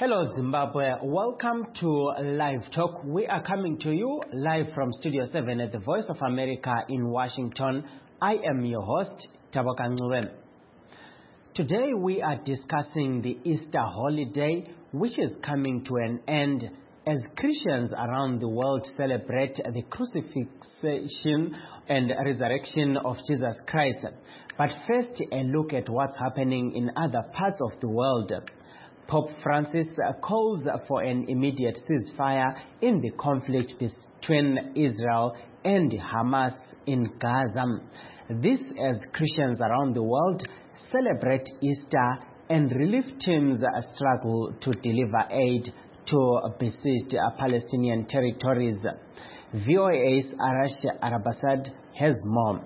Hello Zimbabwe, welcome to Live Talk. We are coming to you live from Studio 7 at the Voice of America in Washington. I am your host, Taboka Ncube. Today we are discussing the Easter holiday, which is coming to an end as Christians around the world celebrate the crucifixion and resurrection of Jesus Christ. But first, a look at what's happening in other parts of the world. Pope Francis calls for an immediate ceasefire in the conflict between Israel and Hamas in Gaza. This as Christians around the world celebrate Easter and relief teams struggle to deliver aid to besieged Palestinian territories. VOA's Arash Arabasad has more.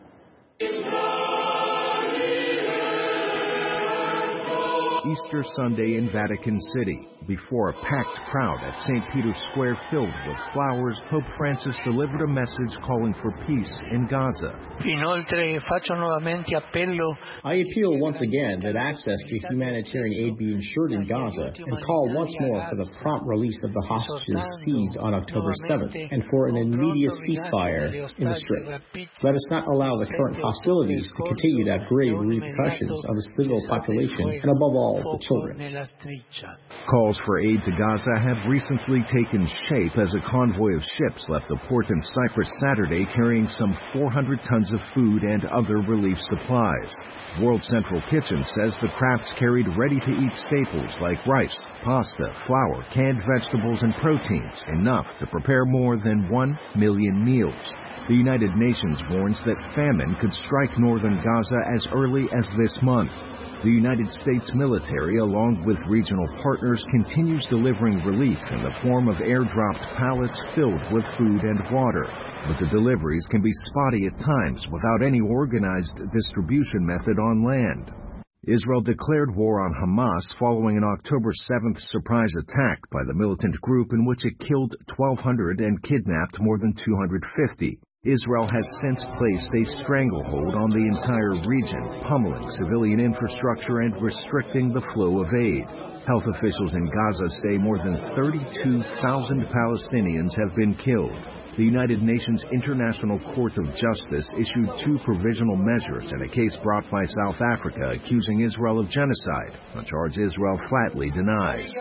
Easter Sunday in Vatican City. Before a packed crowd at St. Peter's Square filled with flowers, Pope Francis delivered a message calling for peace in Gaza. I appeal once again that access to humanitarian aid be ensured in Gaza and call once more for the prompt release of the hostages seized on October 7th and for an immediate ceasefire in the Strip. Let us not allow the current hostilities to continue to have grave repercussions on the civil population and above all the children. Calls for aid to Gaza have recently taken shape as a convoy of ships left the port in Cyprus Saturday carrying some 400 tons of food and other relief supplies. World Central Kitchen says the crafts carried ready-to-eat staples like rice, pasta, flour, canned vegetables, and proteins, enough to prepare more than 1 million meals. The United Nations warns that famine could strike northern Gaza as early as this month. The United States military, along with regional partners, continues delivering relief in the form of airdropped pallets filled with food and water. But the deliveries can be spotty at times without any organized distribution method on land. Israel declared war on Hamas following an October 7th surprise attack by the militant group in which it killed 1,200 and kidnapped more than 250. Israel has since placed a stranglehold on the entire region, pummeling civilian infrastructure and restricting the flow of aid. Health officials in Gaza say more than 32,000 Palestinians have been killed. The United Nations International Court of Justice issued 2 provisional measures in a case brought by South Africa accusing Israel of genocide, a charge Israel flatly denies.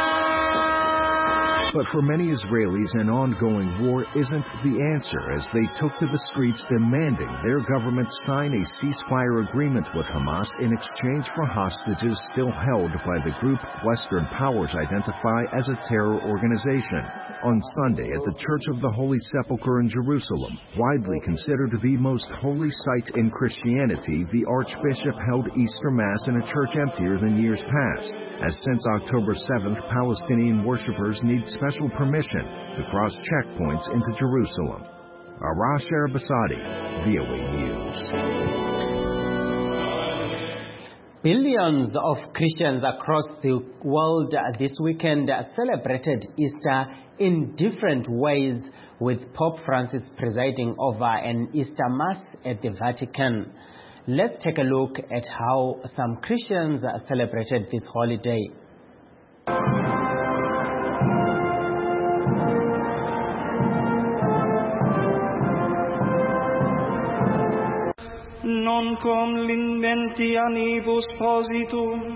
But for many Israelis, an ongoing war isn't the answer as they took to the streets demanding their government sign a ceasefire agreement with Hamas in exchange for hostages still held by the group Western powers identify as a terror organization. On Sunday at the Church of the Holy Sepulchre in Jerusalem, widely considered the most holy site in Christianity, the Archbishop held Easter Mass in a church emptier than years past, as since October 7th, Palestinian worshippers need special permission to cross checkpoints into Jerusalem. Arash Arabasadi, VOA News. Billions of Christians across the world this weekend celebrated Easter in different ways, with Pope Francis presiding over an Easter Mass at the Vatican. Let's take a look at how some Christians celebrated this holiday. Non cum l'inventi anibus positum.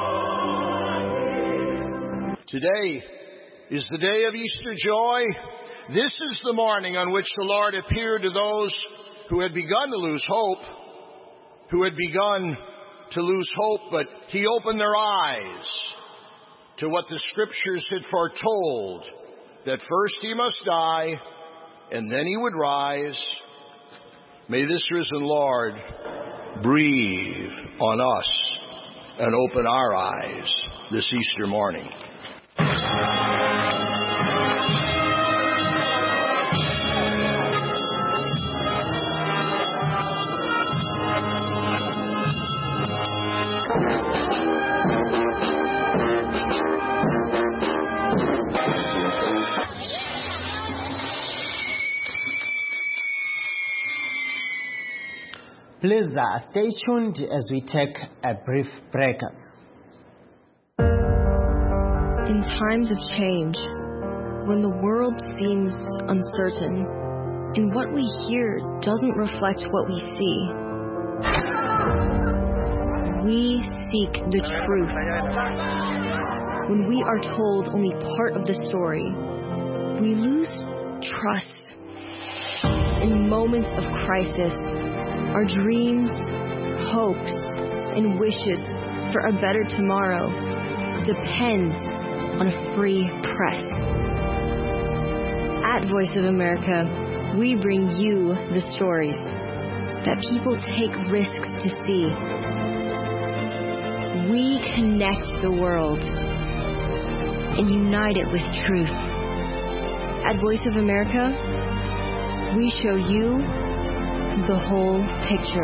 Today is the day of Easter joy, This is the morning on which the Lord appeared to those who had begun to lose hope, but he opened their eyes to what the Scriptures had foretold, that first he must die, and then he would rise. May this risen Lord breathe on us and open our eyes this Easter morning. Please stay tuned as we take a brief break. In times of change, when the world seems uncertain and what we hear doesn't reflect what we see, we seek the truth. When we are told only part of the story, we lose trust. In moments of crisis, our dreams, hopes, and wishes for a better tomorrow depends on a free press. At Voice of America, we bring you the stories that people take risks to see. We connect the world and unite it with truth. At Voice of America, we show you the whole picture.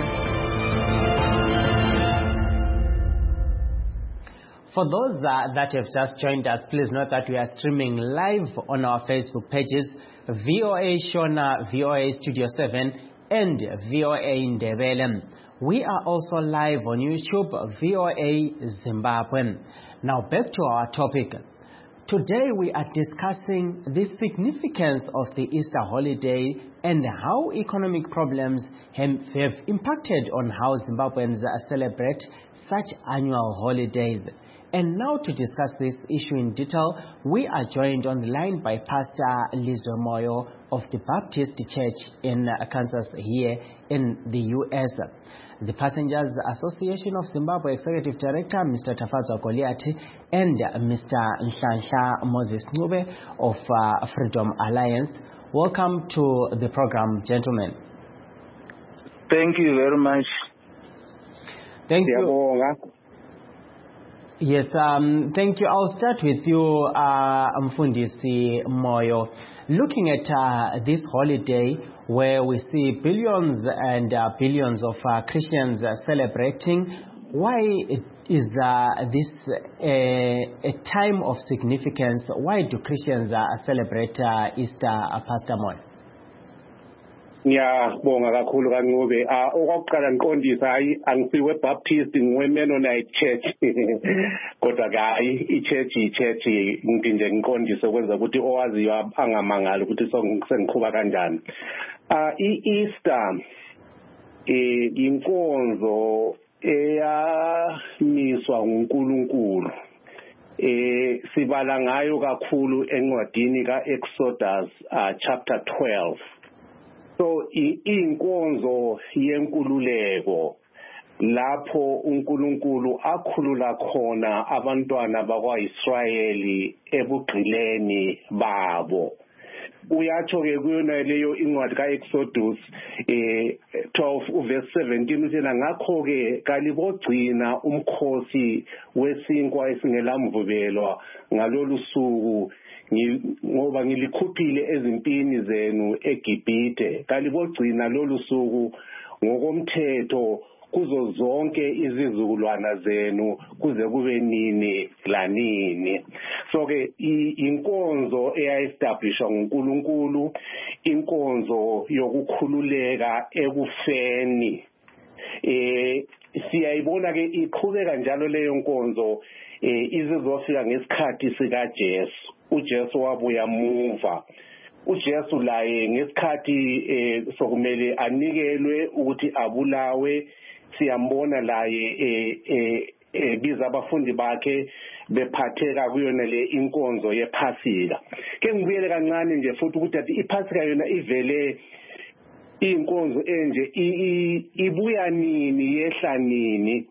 For those that have just joined us, please note that we are streaming live on our Facebook pages, VOA Shona, VOA Studio 7, and VOA Ndebele. We are also live on YouTube, VOA Zimbabwe. Now back to our topic. Today we are discussing the significance of the Easter holiday and how economic problems have impacted on how Zimbabweans celebrate such annual holidays. And now to discuss this issue in detail, we are joined on the line by Pastor Lizwe Moyo of the Baptist Church in Kansas here in the U.S. The Passengers Association of Zimbabwe Executive Director, Mr. Tafadzwa Goliath, and Mr. Nhlanhla Moses Ncube of Freedom Alliance. Welcome to the program, gentlemen. Thank you very much. Thank you. Yes, thank you. I'll start with you, Mfundisi Moyo. Looking at this holiday where we see billions and billions of Christians celebrating, why is this a time of significance? Why do Christians celebrate Easter, Pastor Moyo? Ngiyabonga kakhulu kaNcube. Okokuqala ngiqondisa hayi angisiwe Baptist ngiwe Mennonite Church. Kodwa ke hayi ichurch ngithi nje ngiqondise ukwenza ukuthi owaziyo angamangala ukuthi sengiqhuba kanjani. Easter inkonzo eyamiswa uNkulunkulu. Sibala ngayo kakhulu encwadini kaExodus chapter 12. So inkonzo yenkululeko lapho uNkulunkulu akhulula khona abantwana bakwaIsrayeli ebugqileni babo. Uyatsho ke kuyona leyo incwadi kaExodus 12 verse 17 uthina ngakho ke kalibogcina umkhosi wesinkwa esingelamvubelwa ngalolu suku ngoba ngilikhuphile ezimpini zenu eGibhite. Kalibogcina lolu suku ngokomthetho kuzo zonke izizukulwana zenu kuze kube nini lanini. So ke inkonzo eyaestablishwa nguNkulunkulu, inkonzo yokukhululeka ekufeni. Siyayibona ke iqhubeka njalo leyo nkonzo izizofika ngesikhathi sikaJesu. uJesu wabuya muva. uJesu laye ngesikhathi sokumele anikelwe ukuthi abulawe, siyambona laye biza abafundi bakhe bephatheka kuyona le inkonzo yephasika. Ke ngibuyele kancane nje futhi ukuthi iphasika yona ivele inkonzo enje ibuya nini yehla nini.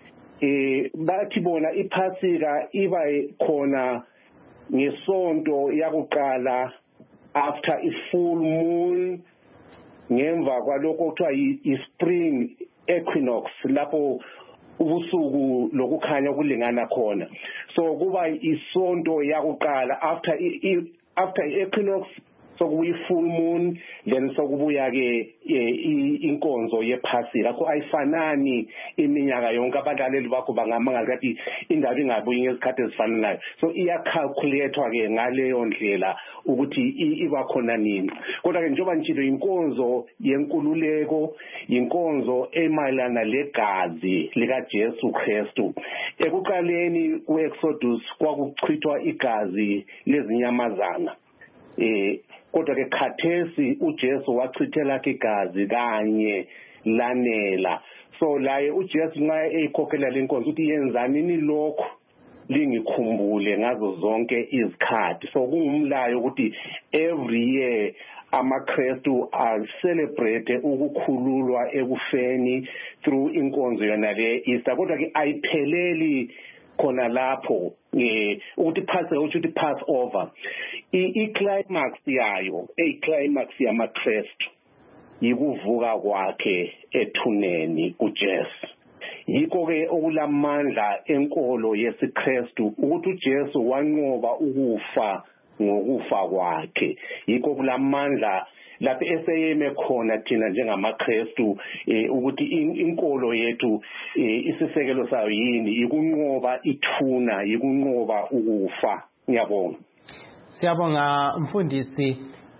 Bathi bona iphasika iba khona ngesonto yakuqala after i-full moon, ngemva kwalokho kuthiwa i-spring equinox, lapho ubusuku lokukhanya kulingana khona. So kuba isonto yakuqala after i-equinox, sokubuya i-full moon, then sokubuya ke inkonzo yephasika. So ayifanani iminyaka yonke. Abadlaleli bakho bangamanga ukuthi indaba ingabuyi ngezikhathi ezifananayo. So iyacalculatewa ke ngaleyo ndlela ukuthi iba khona nini. Kodwa ke njengoba nitshilo inkonzo yenkululeko, inkonzo emayelana legazi lika Jesu Kristu. Ekuqaleni ku-Exodus kwakuchithwa igazi lezinyamazana. Kodwa ke khathesi uJesu wachithela igazi kanye lanela. So laye uJesu nxa eyikhokhela lenkonzo uthi yenzani nilokho lingikhumbule ngazo zonke izikhathi. So kungumlayo ukuthi every year amaKristu celebrate ukukhululwa ekufeni through inkonzo yona le Easter. Kodwa ke ayipheleli khona lapho ukuthi Passover ukuthi Passover i-climax yayo climax yamaKristu yikuvuka kwakhe ethuneni kuJesu. Yikho ke okulamandla enkolo yesiKristu ukuthi uJesu wanqoba ukufa ngokufa kwakhe. Yikho kulamandla lapho eseyeme khona thina njengamaKristu ukuthi inkolo yethu isisekelo sayo yini, ikunqoba ithuna, ikunqoba ukufa. Ngiyabonga. Siyabonga mfundisi.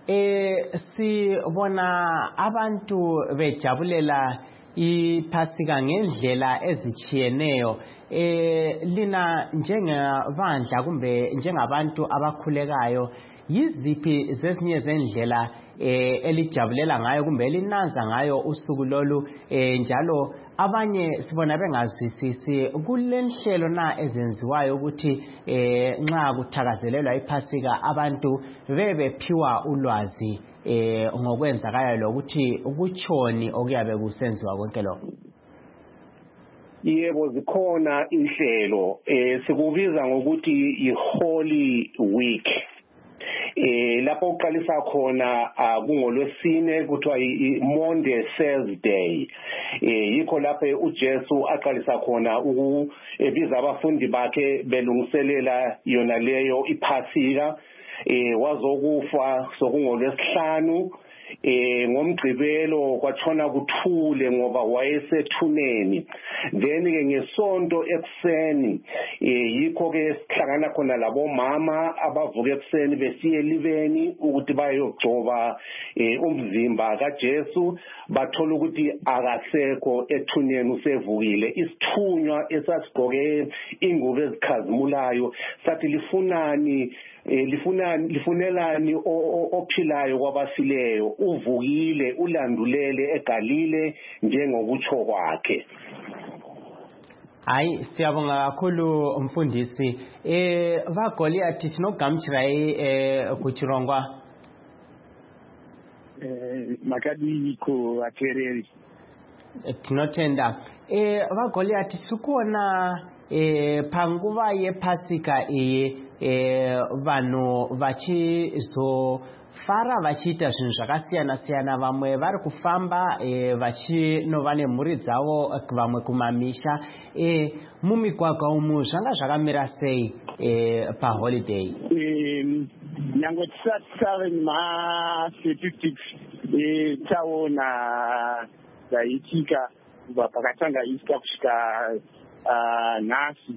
Sibona abantu bejabulela iphasika ngendlela ezichiyeneyo. Lina njengebandla kumbe njengabantu abakhulekayo, yiziphi zezinye zendlela elijabulela ngayo kumbe elinanza ngayo usuku lolu, njalo abanye sibona bengazwisisi kulenhlelo na ezenziwayo ukuthi nxa kuthakazelelwa iphasika abantu bebephiwa ulwazi ngokwenzakayo lokuthi ukutshoni okuyabe kusenziwa konke lokho? Yebo, zikhona inhlelo sikubiza ngokuthi i-Holy Week. Lapho uqalisa khona kungolwesine kuthiwa i-Monday Thursday. Yikho lapho uJesu aqalisa khona ukubiza abafundi bakhe belungiselela yona leyo iphasika. Wazokufa sokungolwesihlanu. Ngomgqibelo kwatshona kuthule ngoba wayesethuneni. Then ke ngesonto ekuseni yikho ke sihlangana khona labomama abavuka ekuseni besiye elibeni ukuthi bayogcoba umzimba kaJesu, bathola ukuthi akasekho ethuneni, usevukile. Isithunywa esasigqoke ingubo ezikhazimulayo sathi lifunelani ophilayo kwabafileyo, uvukile, ulandulele eGalile njengokutsho kwakhe. Hayi, siyabonga kakhulu mfundisi. VaGoliath sinogamchirai kuchirongwa makadi ko atereri tinotenda. VaGoliath sikuona panguva yephasika iyi vanhu vachizofara vachiita zvinhu zvakasiyana-siyana. Vamwe vari kufamba vachinova nemhuri dzavo, vamwe kumamisha. Mumigwagwa umu zvanga zvakamira sei paholiday? Nyange tisati tave nemastatistics taona zvaiitika kubva pakatanga Easter kusvika nhasi.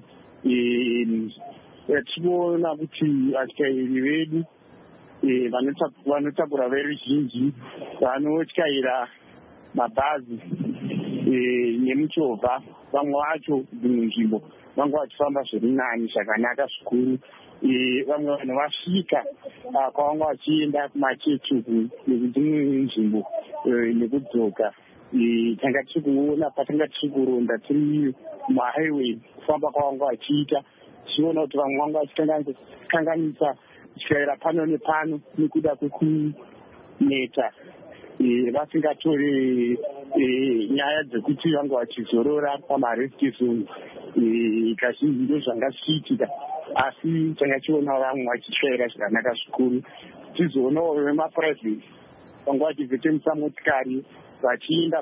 Tinoona kuti vatyairi vedu vanotakura veruzhinji vanotyaira mabhazi nemuchovha. Vamwe vacho dzimwe nzvimbo vanga vachifamba zviri nani zvakanaka zvikuru. Vamwe vanhu vasvika kwavanga vachienda kumachechi nekudzimwe nzvimbo nekudzoka tanga tiri kuona patanga tiri kuronda tiri muhighway kufamba kwavanga vachiita tichiona kuti vamwe vanga vachikanganisa tikaira pano nepano nekuda kwekuneta vasingatore nyaya dzekuti vanga vachizorora pamaresti zone kazhinji ndo zvanga zvichiitika asi tanga tichiona vamwe vachityaira zvakanaka zvikuru tizoonawo vemapuraivheti vanga vachivhetemisa motikari vachienda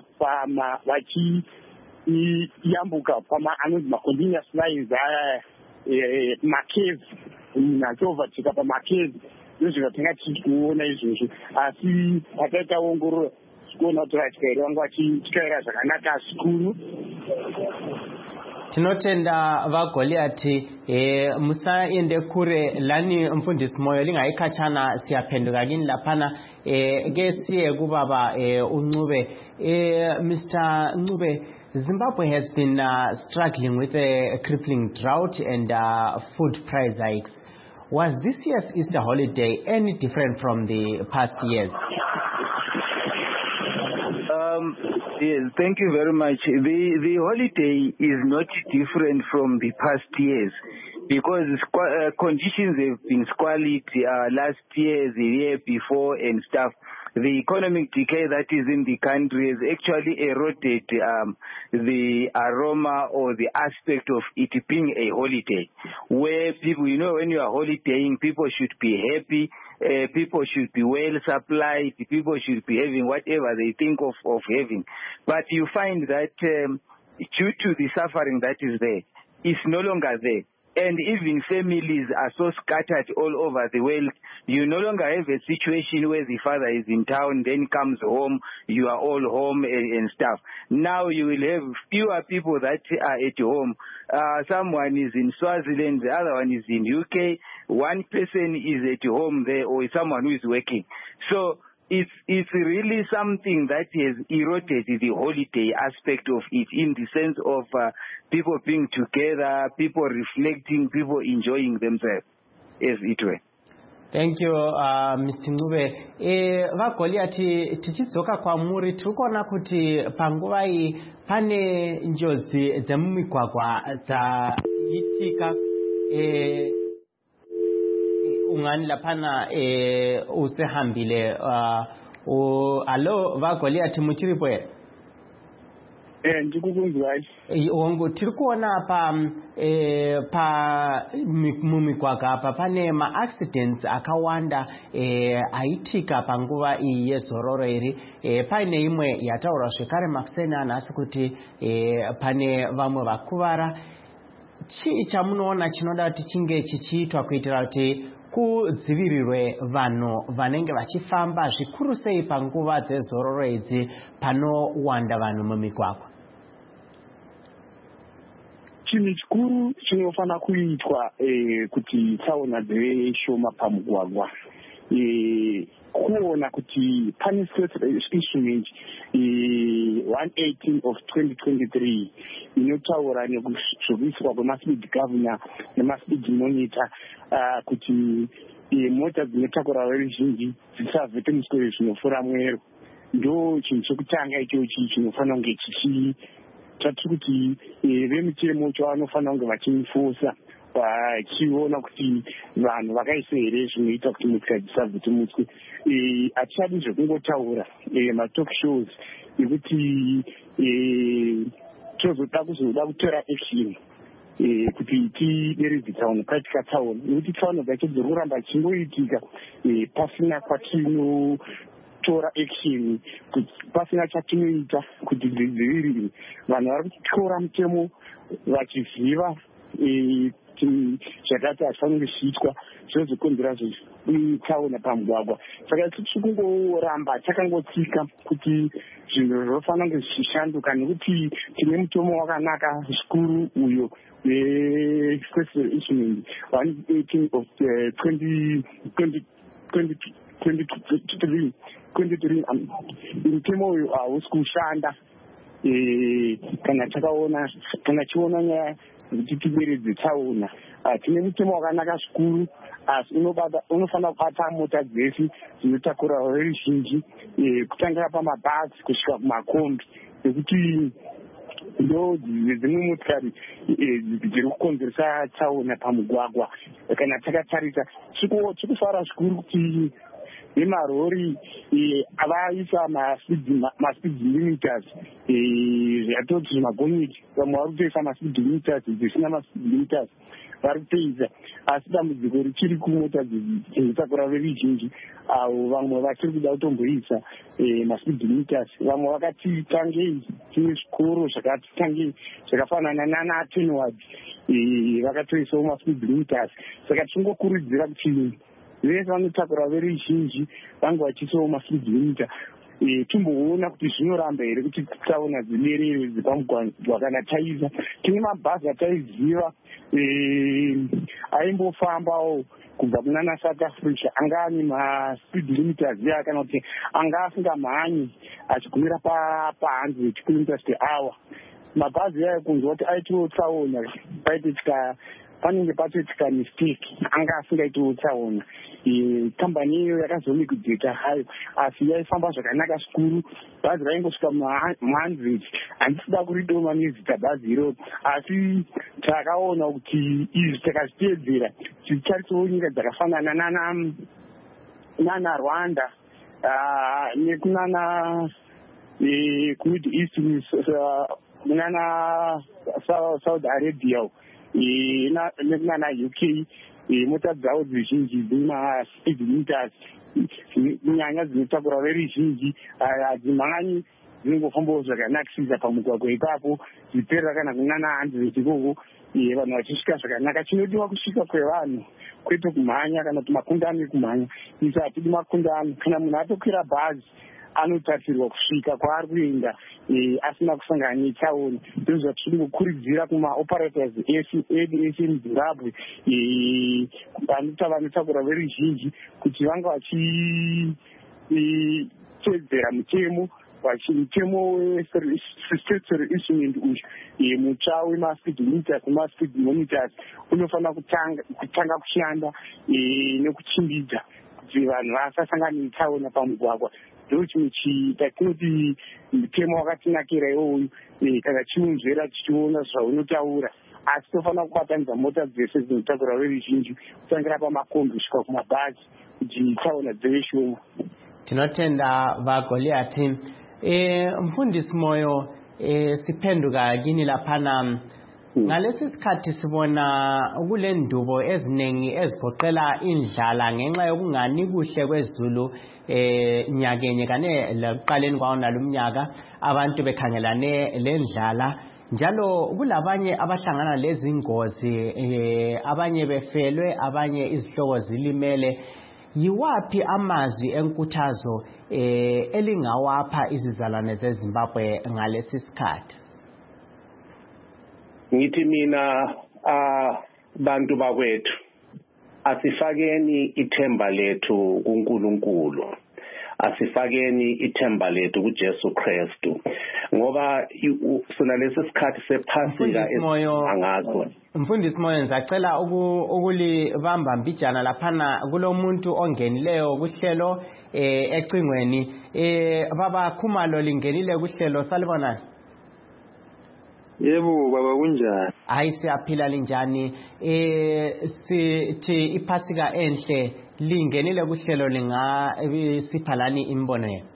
vachiyambuka anonzi macontinuous lines aya makezi nachovatika pamakezi ndozvingatanga tichiti kuona izvozvo asi pataita ongorora tikuona kuti vatyairi vanga vachityaira zvakanaka zvikuru. Tinotenda vaGoliati musaende kure lani mfundisi moyo lingayikhachana siyaphenduka kini laphana ke siye kubaba uNcube. Mr. Ncube, Zimbabwe has been struggling with a crippling drought and food price hikes. Was this year's Easter holiday any different from the past years? Yes, thank you very much. The holiday is not different from the past years because conditions have been squalid last year, the year before and stuff. The economic decay that is in the country has actually eroded the aroma or the aspect of it being a holiday. Where people, when you are holidaying, people should be happy, people should be well supplied, people should be having whatever they think of having. But you find that due to the suffering that is there, it's no longer there. And even families are so scattered all over the world. You no longer have a situation where the father is in town, then comes home, you are all home and stuff. Now you will have fewer people that are at home. Someone is in Swaziland, the other one is in UK. One person is at home there or someone who is working. So it's really something that has eroded the holiday aspect of it in the sense of people being together, people reflecting, people enjoying themselves, as it were. Thank you, Mr. Ncube. vaGoliati tichidzoka kwamuri tirikuona kuti panguva iyi pane njodzi dzemumigwagwa dzaitika ungani laphana usehambile alo vaGoliati muchiripo here? Ndikukunzwai. Tiri kuona pa mumigwagwa apa pane ma-accidents akawanda aitika panguva iyi yezororo iri. Paine imwe yataura zvekare makuseni anhasi kuti pane vamwe vakuvara. Chii chamunoona chinoda kuti chinge chichiitwa kuitira kuti kudzivirirwe vanhu vanenge vachifamba zvikuru sei panguva dzezororo idzi panowanda vanhu mumigwagwa? Chinhu chikuru chinofana kuitwa kuti tsaona dzive shoma pamugwagwa, kuona kuti pane instrument 118 of 2023 inotaura nezvekuiswa kwemaspeed governor nemaspeed monitor kuti mota dzinotakura veruzhinji dzisavhetemuswe zvinofura mwero. Ndo chinhu chekutanga ichochi chinofanira kunge tatiri kuti vemitemo chavanofanira kunge vachifosa vachiona kuti vanhu vakaisa here zvinoita kuti motika dzisavhetemuswe. Hatichadi zvekungotaura matalk shows ekuti tozoda kutora action kuti tideredze tsaona katika tsaona nekuti tsaona dzacho dziri kuramba dzichingoitika pasina kwatinotora action, pasina chatinoita kuti dzidzivirirwe. Vanhu vari kutora mutemo vachiziva zvakati hazvifaniri zviitwa zvinozokonzera tsaona pamugwagwa. Saka tiri kungoramba takangotsika kuti zvinhu zvinofanira kunge zvichishanduka nekuti tine mutemo wakanaka zvikuru uyo wefestival instrument 118 of 2023. Mutemo uyu hausi kushanda kana tichiona nyaya kuti tideredze tsaona. Tine mutemo wakanaka zvikuru asi unofana kubata mota dzese dzinotakura veruzhinji kutangira pamabhazi kusvika kumakombi nekuti ndo dzimwe motikari dziri kukonzeresa tsaona pamugwagwa. Kana takatarisa chikufara zvikuru kuti nemarori avaisa maspeed limiters zvatoti magonyeti vamwe vari kutoisa maspeed limiters dzisina maspeed limiters vari kutoisa, asi dambudziko richiri kumota dzinotakura veruzhinji avo vamwe vachiri kuda kutomboisa maspeed limiters. Vamwe vakati tangei tine zvikoro zvakati tangei zvakafanana nana Tenward vakatoisawo maspeed limiters. Saka tingokurudzira kuti vese vanotakura veruzhinji vange vachiisawo maspeed limiter. Timboona kuti zvinoramba here kuti tsaona dziberere dzepamugwagwa. Kana taisa tine mabhazi ataiziva aimbofambawo kubva kunana South Africa anga ane maspeed limiters iya, kana kuti anga asingamhanyi achigumira pa100 kilometers per hour. Mabhazi aya kunzwa kuti aitiwo tsaona panenge patoitika mistake, anga asingaitiwo tsaona. Kambani iyo yakazomigudheta hayo, asi yaifamba zvakanaka zvikuru. Bhazi raingosvika mu100. Handisida kuridoma nezita bhazi iroro, asi takaona kuti izvi takazviteedzera ticharisawo nyika dzakafanana nana Rwanda nekunana kumiddle east nana Saudi Arabia nekunana UK. Mota dzavo dzizhinji dzina speed limiters, kunyanya dzinotakura veruzhinji hadzimhanyi, dzinongofambawo zvakanakisisa pamugwagwa ipapo, dziperera kana kunana 100 ikoko, vanhu vachisvika zvakanaka. Chinodiwa kusvika kwevanhu kwete kumhanya kana kuti makundano ekumhanya. Isi hatidi makundano. Kana munhu atokwira bhazi anotarisirwa kusvika kwaari kuenda asina kusangana netsaona. Ndizvo zvatiri kukurudzira kumaoperators ese muZimbabwe vanotakura veruzhinji kuti vanga vachiteedzera mutemo westatutory instrument uyu mutsva wemaspeed limiters nemaspeed monitors unofanira kutanga kushanda nekuchimbidza kuti vanhu vasasangana netsaona pamugwagwa. Ndo chimwe tatinoti mutemo wakatinakira iwoyu. Kana chiunzvera tichiona zvaunotaura, asi tofanira kubatanidza mota dzese dzinotakura veruzhinji kutangira pamakombi kusvika kumabhazi kuti tsaona dzive shoma. Tinotenda vaGoliathi. Mfundisi Moyo, siphenduka kini laphana. Ngalesi sikhathi sibona kule ndubo eziningi ezigoqela indlala ngenxa yokungani kuhle kwezulu nyakenye kane lekuqaleni kwawo nalumnyaka, abantu bekhangelane lendlala. Njalo kulabanye abahlangana lezi ngozi, abanye befelwe, abanye izihloko zilimele. Yiwaphi amazwi enkuthazo elingawapha izizalwane zeZimbabwe ngalesi sikhathi? Ngithi mina bantu bakwethu asifakeni ithemba lethu kuNkulunkulu, asifakeni ithemba lethu kuJesu Kristu, ngoba sona lesi sikhathi sephasika angazo. Mfundisi Moyo, ngizacela ukulibamba mbijana laphana kulomuntu ongenileyo kuhlelo ecingweni. Baba Khumalo, lingenile kuhlelo, salibonani? Yebo baba, kunjani? Hayi, siyaphila linjani? Sithi iphasika enhle, lingenile kuhlelo, lingasipha lani imbono yenu?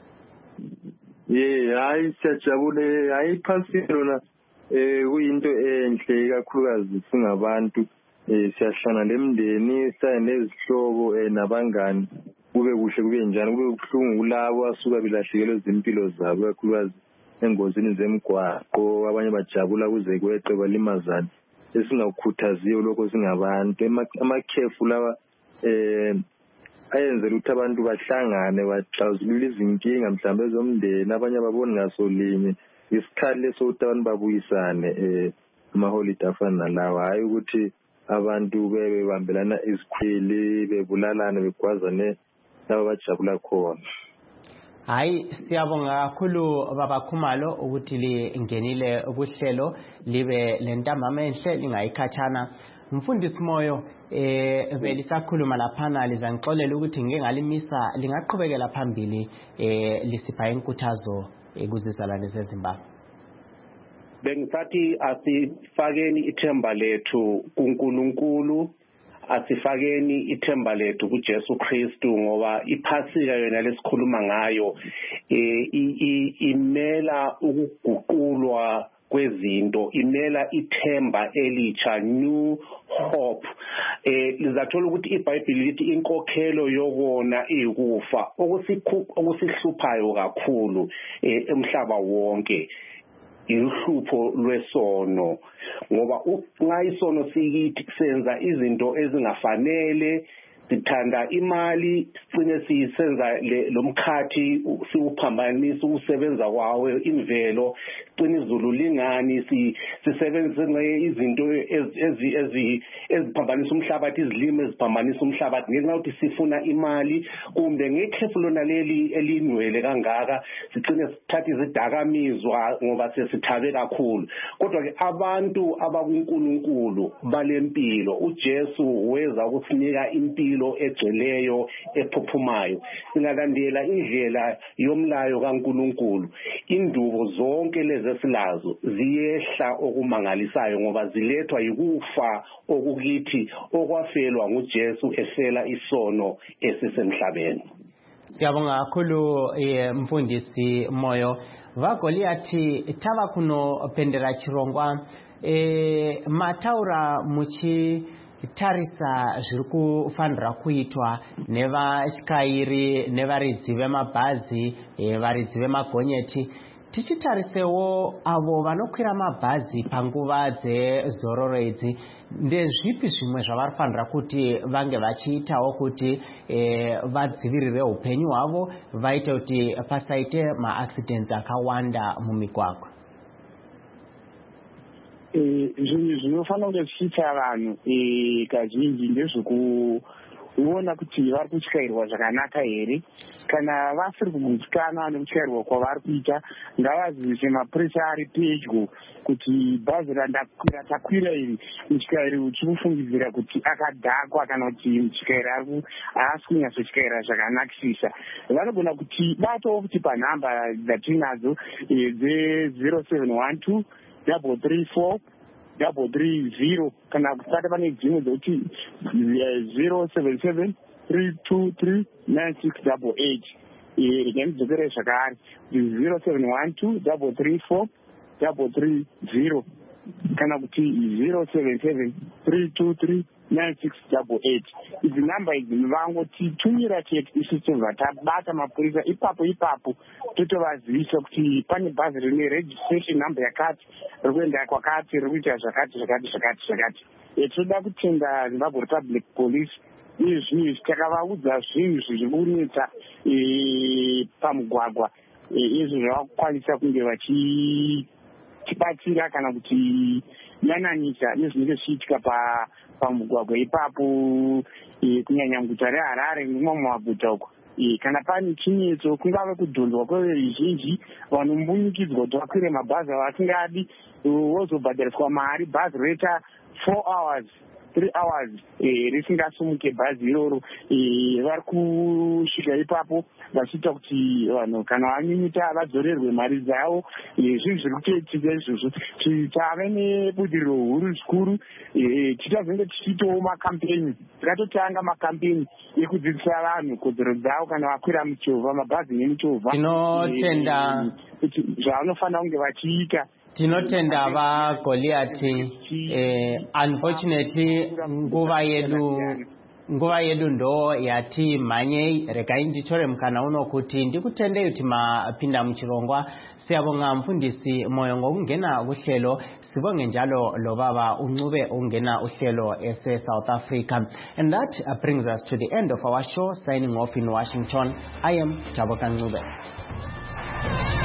Hayi siyajabule. Hayi iphasika lona kuyinto enhle kakhulukazi singabantu. Siyahlangana lemndeni, siye nezihlobo nabangani, kube kuhle kube njani, kube kuhlungu kulabo asuka bilahlekelwe izimpilo zabo kakhulukazi engozini zemgwaqo, abanye bajabula kuze kweqe balimazana. Esingakukhuthaziyo lokho singabantu, amakhefu lawa ayenzela ukuthi abantu bahlangane baxazulule izinkinga mhlawumbe ezomndeni, abanye ababoni ngaso linye, isikhathi leso ukuthi abantu babuyisane amaholide afana nalawa. Hayi ukuthi abantu bebambelana izikhwili, bebulalane, begwazane laba bajabula khona. Hayi, siyabonga kakhulu Baba Khumalo ukuthi lingenile kuhlelo libe lentambama enhle lingayikhathana. Mfundisi Moyo belisakhuluma laphana lizangixolela ukuthi ngeke ngalimisa lingaqhubekela phambili lisipha inkuthazo kuzizalwane zeZimbabwe. Bengisathi asifakeni ithemba lethu kuNkulunkulu, asifakeni ithemba lethu kuJesu Kristu, ngoba iphasika yona lesikhuluma ngayo imela ukuguqulwa kwezinto, imela ithemba elitsha, new hope. Lizathola ukuthi iBhayibheli lithi inkokhelo yokona ikufa, okusihluphayo kakhulu emhlaba wonke ihlupho lwesono, ngoba nxa isono sikithi senza izinto ezingafanele, sithanda imali, sicine sisenza lomkhathi siwuphambanisa ukusebenza kwawo imvelo, sicine izulu lingani, sisebenza izinto eziphambanisa umhlabathi, izilimo eziphambanisa umhlabathi ngenxa yokuthi sifuna imali, kumbe ngekhefu lona leli elinwele kangaka sicine sithatha izidakamizwa ngoba sesithabe kakhulu. Kodwa ke abantu abakuNkulunkulu balempilo, uJesu weza ukusinika impilo egcweleyo ephuphumayo. Singalandela indlela yomlayo kaNkulunkulu, indubo zonke lezi esilazo ziyehla okumangalisayo ngoba zilethwa yikufa okukithi okwafelwa nguJesu efela isono esisemhlabeni. Siyabonga kakhulu mfundisi Moyo. Vagoliathi tava kuno pendera chirongwa mataura muchi tarisa zviri kufanira kuitwa nevashikairi nevaridzi vemabhazi, varidzi vemagonyeti. Tichitarisewo avo vanokwira mabhazi panguva dzezororo idzi, ndezvipi zvimwe zvavanofanira kuti vange vachiitawo kuti vadzivirire upenyu hwavo, vaite kuti pasaite maaccidents akawanda mumigwagwa? Zvinhu zvinofanira kunge zvichiita vanhu kazhinji ndezvekuona kuti vari kutyairwa zvakanaka here. Kana vasiri kugutsikana nekutyairwa kwavari kuita, ngavazivise mapurisa ari pedyo kuti bhazi randakwira takwira iri mutyairi uchikufungidzira kuti akadhakwa kana kuti mutyairi haasi kunyatsotyara zvakanakisisa. Vanogona kuti batowo kuti panhamba dzatinadzo dze0712 334 kana kusati pane dzimwe dzokuti 077 323 9688. Ndingamudzokerai zvakare 071 334 kana kuti 077 323 9688. Idzi namba idzi vangotitumira chete isu tobva tabata mapurisa ipapo totovazivisa kuti pane bhazi rine registration number yakati, riri kuenda kwakati, riri kuita zvakati. Tinoda kutenda Zimbabwe Republic Police izvi takavaudza zvinhu zviri kunetsa pamugwagwa, izvi zvavakukwanisa kunge vachibatsira kana kuti yananisa nezvinenge zvichiitika pamugwagwa ipapo, kunyanya muguta reHarare nemamwe maguta uko. Kana pane chinetso, kungave kudhonzwa kwevazhinji, vanombunyikidzwa kuti vakwire mabhazi avasingadi, wozobhadhariswa mari, bhazi roita 4 hours 3 hours risingasimuke bhazi iroro. Vari kusvika ipapo vachiita kuti vanhu kana vanyunyuta vadzorerwe mari dzavo. Zvinhu zviri kutoitika izvozvo, tave nebudiriro huru zvikuru. Tichazenge tichiitawo makampeni, tikatotanga makampeni ekudzidzisa vanhu kodzero dzavo kana vakwira michovha, mabhazi nemichovha, tinotenda kuti zvavanofanira kunge vachiita. Tinotenda vaGoliathi. Unfortunately nguva yedu ndo yati mhanyei. Regai nditore mukana uno kuti ndikutendei kuti mapinda muchirongwa. Siyabonga mfundisi Moyo ngokungena kuhlelo, sibonge njalo lobaba uNcube ungena uhlelo South Africa. And that brings us to the end of our show. Signing off in Washington, I am Taboka Ncube.